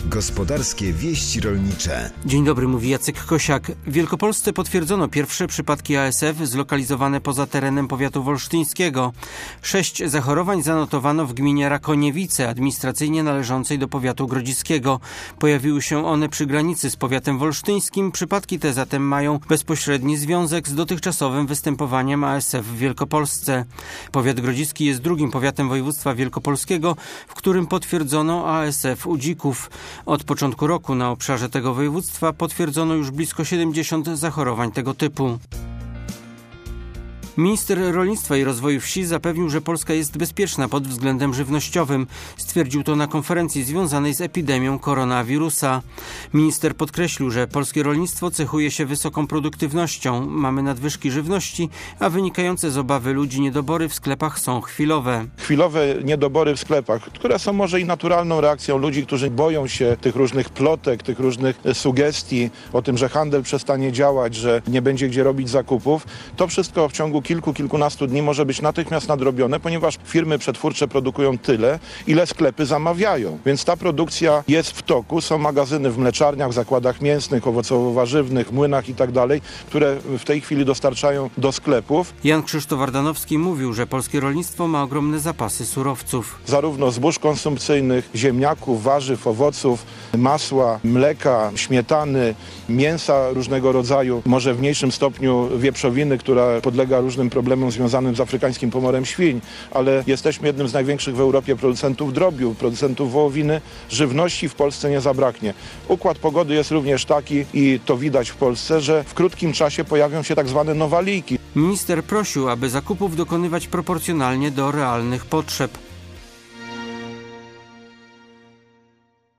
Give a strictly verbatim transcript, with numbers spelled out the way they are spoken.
Gospodarskie wieści rolnicze. Dzień dobry, mówi Jacek Kosiak. W Wielkopolsce potwierdzono pierwsze przypadki A S F zlokalizowane poza terenem powiatu wolsztyńskiego. Sześć zachorowań zanotowano w gminie Rakoniewice, administracyjnie należącej do powiatu grodziskiego. Pojawiły się one przy granicy z powiatem wolsztyńskim. Przypadki te zatem mają bezpośredni związek z dotychczasowym występowaniem A S F w Wielkopolsce. Powiat grodziski jest drugim powiatem województwa wielkopolskiego, w którym potwierdzono A S F u dzików. Od początku roku na obszarze tego województwa potwierdzono już blisko siedemdziesiąt zachorowań tego typu. Minister Rolnictwa i Rozwoju Wsi zapewnił, że Polska jest bezpieczna pod względem żywnościowym. Stwierdził to na konferencji związanej z epidemią koronawirusa. Minister podkreślił, że polskie rolnictwo cechuje się wysoką produktywnością. Mamy nadwyżki żywności, a wynikające z obawy ludzi niedobory w sklepach są chwilowe. Chwilowe niedobory w sklepach, które są może i naturalną reakcją ludzi, którzy boją się tych różnych plotek, tych różnych sugestii o tym, że handel przestanie działać, że nie będzie gdzie robić zakupów. To wszystko w ciągu kilku, kilkunastu dni może być natychmiast nadrobione, ponieważ firmy przetwórcze produkują tyle, ile sklepy zamawiają. Więc ta produkcja jest w toku. Są magazyny w mleczarniach, w zakładach mięsnych, owocowo-warzywnych, młynach i tak dalej, które w tej chwili dostarczają do sklepów. Jan Krzysztof Ardanowski mówił, że polskie rolnictwo ma ogromne zapasy surowców. Zarówno zbóż konsumpcyjnych, ziemniaków, warzyw, owoców, masła, mleka, śmietany, mięsa różnego rodzaju, może w mniejszym stopniu wieprzowiny, która podlega różnym problemom związanym z afrykańskim pomorem świń, ale jesteśmy jednym z największych w Europie producentów drobiu, producentów wołowiny. Żywności w Polsce nie zabraknie. Układ pogody jest również taki, i to widać w Polsce, że w krótkim czasie pojawią się tak zwane nowaliki. Minister prosił, aby zakupów dokonywać proporcjonalnie do realnych potrzeb.